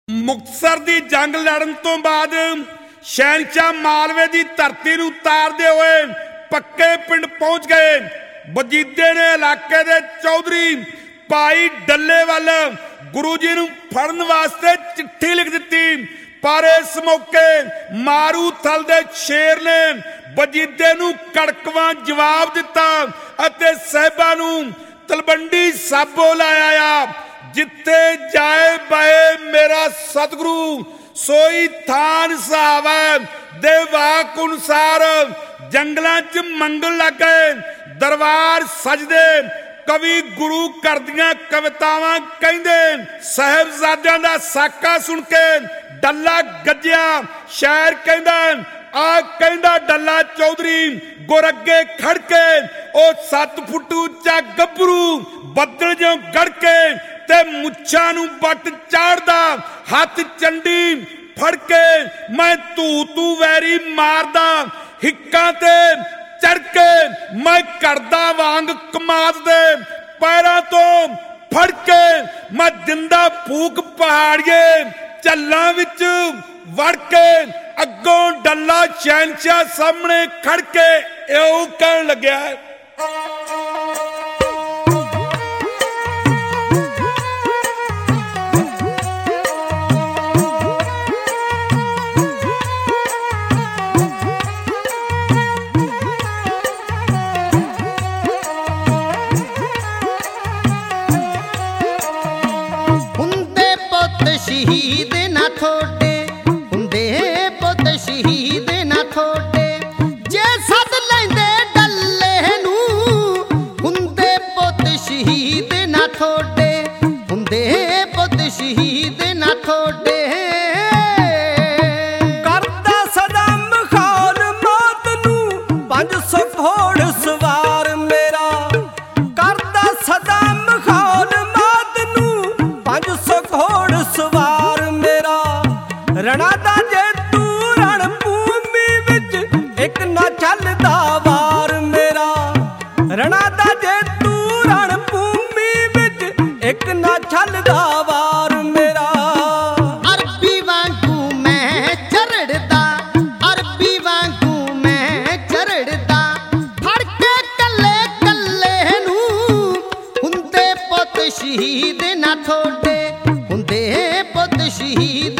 ਮੁਕਤਸਰ ਦੀ ਜੰਗ ਲੜਨ ਤੋਂ ਬਾਅਦ ਸ਼ਹਿਨशाह ਮਾਲਵੇ ਦੀ ਧਰਤੀ ਨੂੰ ਤਾਰਦੇ ਹੋਏ ਪੱਕੇ ਪਿੰਡ ਪਹੁੰਚ ਗਏ। ਵਜੀਦੇ ਨੇ ਇਲਾਕੇ ਦੇ ਚੌਧਰੀ ਭਾਈ ਡੱਲੇਵਾਲ ਗੁਰੂ ਜੀ ਨੂੰ ਫੜਨ ਵਾਸਤੇ ਚਿੱਠੀ ਲਿਖ ਦਿੱਤੀ, ਪਰ ਇਸ ਮੌਕੇ ਮਾਰੂਥਲ ਦੇ ਸ਼ੇਰ ਨੇ ਵਜੀਦੇ ਨੂੰ ਕੜਕਵਾਂ ਜਵਾਬ ਦਿੱਤਾ ਅਤੇ ਸਾਹਿਬਾਂ ਨੂੰ ਤਲਵੰਡੀ ਸਾਬੋ ਲਾਇਆ ਆ। ਜਿੱਥੇ ਜਾਏ ਬਏ ਮੇਰਾ ਸਤਿਗੁਰੂ ਸੋਈ ਥਾਨ ਸਹਾਵਾ ਦੇ ਵਾਕ ਅਨੁਸਾਰ ਜੰਗਲਾਂ 'ਚ ਮੰਗਣ ਲੱਗ ਗਏ। ਦਰਬਾਰ ਸਜਦੇ ਕਵੀ ਗੁਰੂ ਘਰ ਦੀਆਂ ਕਵਿਤਾਵਾਂ ਕਹਿੰਦੇ। ਸਾਹਿਬਜ਼ਾਦਿਆਂ ਦਾ ਸਾਕਾ ਸੁਣ ਕੇ ਡੱਲਾ ਗੱਜਿਆ। ਸ਼ਾਇਰ ਕਹਿੰਦਾ ਆ ਕਹਿੰਦਾ ਡੱਲਾ ਚੌਧਰੀ ਗੁਰ ਅੱਗੇ ਖੜ ਕੇ ਉਹ 7 ਫੁੱਟ ਉੱਚਾ ਗੱਭਰੂ ਬੱਦਲ ਜਿਉਂ ਗੜ ਕੇ ਤੇ ਮੁੱਛਾਂ ਨੂੰ ਵੱਟ ਚਾੜਦਾ ਹੱਥ ਚੰਡੀ ਫੜ ਕੇ ਮੈਂ ਤੂੰ ਵੈਰੀ ਮਾਰਦਾ ਹਿੱਕਾਂ ਤੇ ਚੜ ਕੇ ਮੈਂ ਕਰਦਾ ਵਾਂਗ ਕਮਾਦ ਦੇ ਪੈਰਾਂ ਤੋਂ ਫੜ ਕੇ ਮੈਂ ਦਿੰਦਾ ਫੂਕ ਪਹਾੜੀਏ ਝੱਲਾਂ ਵਿੱਚ ਵੜ ਕੇ। ਅੱਗੋਂ ਡੱਲਾ ਸ਼ਹਿਨशाह ਸਾਹਮਣੇ ਖੜ ਕੇ ਇਉਂ ਕਹਿਣ ਲੱਗਿਆ, शहीद ना थोड़े हुंदे पुत शहीद ना थोड़े जे सद लैंदे डल्ले नू हुंदे पुत शहीद ना थोड़े हुंदे पुत शहीद ना थोड़े। करदा सदा मखान मौत नू 500 घोड़ सवार मेरा। करदा सदा मखान मौत नू 500 घोड़ सवार मेरा। रणा दा जे तू रण भूमि विच एक ना चलदा वार मेरा। रणा दा जे तू रण भूमि विच एक ना चलदा वार मेरा। अरबी वांगू मैं चरड़दा अरबी वांगू मैं चरड़दा फड़ के कल्ले कल्ले नू हुंदे पुत शहीद ना थोड़े हुंदे पुत शहीद